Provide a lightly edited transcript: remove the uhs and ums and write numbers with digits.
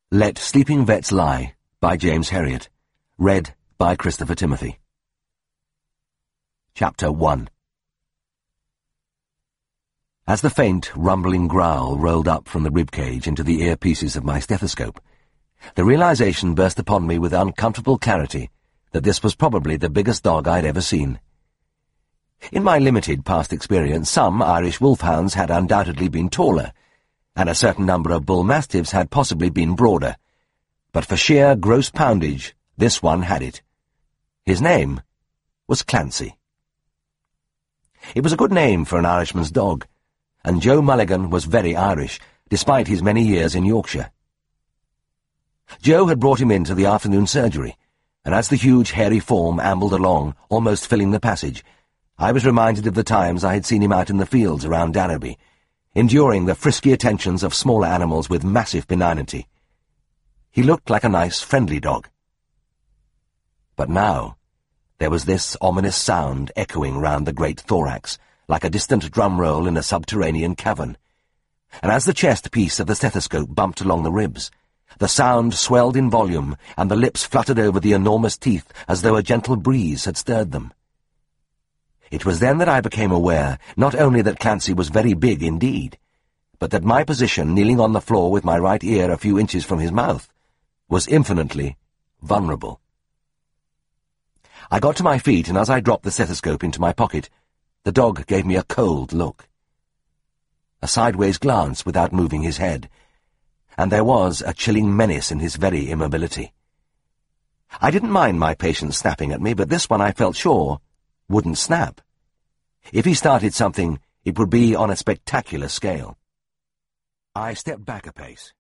Let Sleeping Vets Lie by James Herriot. Read by Christopher Timothy. Chapter 1. As the faint, rumbling growl rolled up from the ribcage into the earpieces of my stethoscope, the realization burst upon me with uncomfortable clarity that this was probably the biggest dog I'd ever seen. In my limited past experience, some Irish wolfhounds had undoubtedly been taller, and a certain number of bull mastiffs had possibly been broader. But for sheer gross poundage, this one had it. His name was Clancy. It was a good name for an Irishman's dog, and Joe Mulligan was very Irish, despite his many years in Yorkshire. Joe had brought him into the afternoon surgery, and as the huge hairy form ambled along, almost filling the passage, I was reminded of the times I had seen him out in the fields around Dannerby, enduring the frisky attentions of smaller animals with massive benignity. He looked like a nice, friendly dog. But now, there was this ominous sound echoing round the great thorax, like a distant drum roll in a subterranean cavern, and as the chest piece of the stethoscope bumped along the ribs, the sound swelled in volume, and the lips fluttered over the enormous teeth as though a gentle breeze had stirred them. It was then that I became aware not only that Clancy was very big indeed, but that my position, kneeling on the floor with my right ear a few inches from his mouth, was infinitely vulnerable. I got to my feet, and as I dropped the stethoscope into my pocket, the dog gave me a cold look. A sideways glance without moving his head, and there was a chilling menace in his very immobility. I didn't mind my patient snapping at me, but this one I felt sure wouldn't snap. If he started something, it would be on a spectacular scale. I stepped back a pace.